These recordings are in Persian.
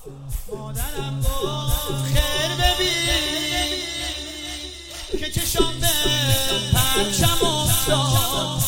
مادرم گفت خیر ببین که چشام به پرچم افتاد.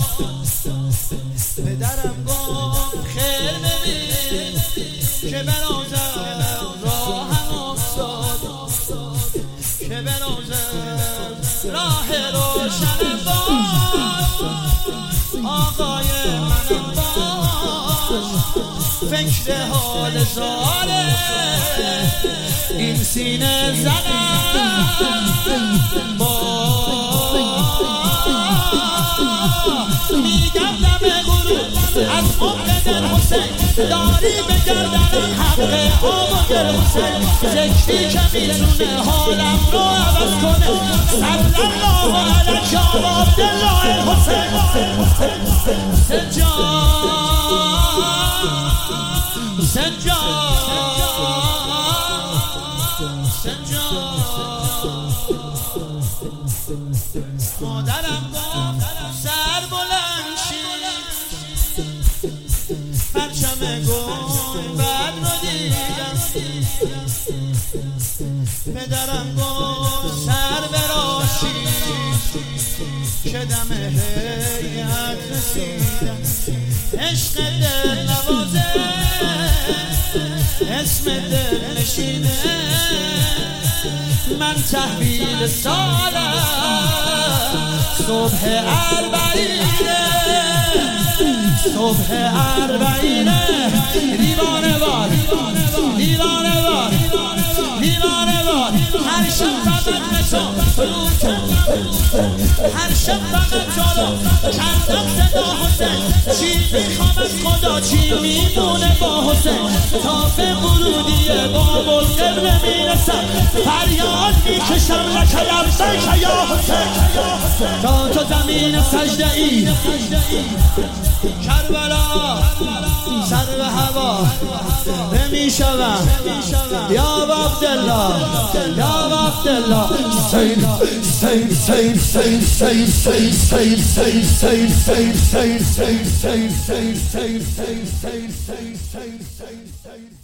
پدرم گفت خیر ببین که برازم راهم افتاد، که برازم راه روشنم باش، آقای منم باش. فکر حال زاره این سینه زنم میگم دم گروه از عمر دل حسین داری به گردنم حق آب و دل حسین. ذکری که میتونه حالم رو عوض کنه، صلی الله علیک یا عبدالله الحسین. حسین جان، حسین جان، حسین جان. مادرم گفت سر بلند شید، پرچم گنبد رو دیدم. پدرم گفت سر براشید که دم هیئت رسیدم. عشق دل نوازه اسم دل نشینه، من تحویل سالم صبح اربعینه، صبح اربعینه. دیوانه وار، دیوانه وار، دیوانه وار. هر شب فقط بسا رو کردم، هر شب فقط جالو کردم صدا حسین. چی میخوام از خدا، چی میمونه با حسین. تا به ورودی باب القبله میرسم، فریاد میکشم لک لبیک یا حسین. تا تو زمین سجده ای کربلا سر به هوا نمیشوم یا عبدالله، یا عبدالله. حسین حسین حسین حسین حسین حسین حسین حسین حسین حسین حسین حسین حسین حسین حسین حسین حسین حسین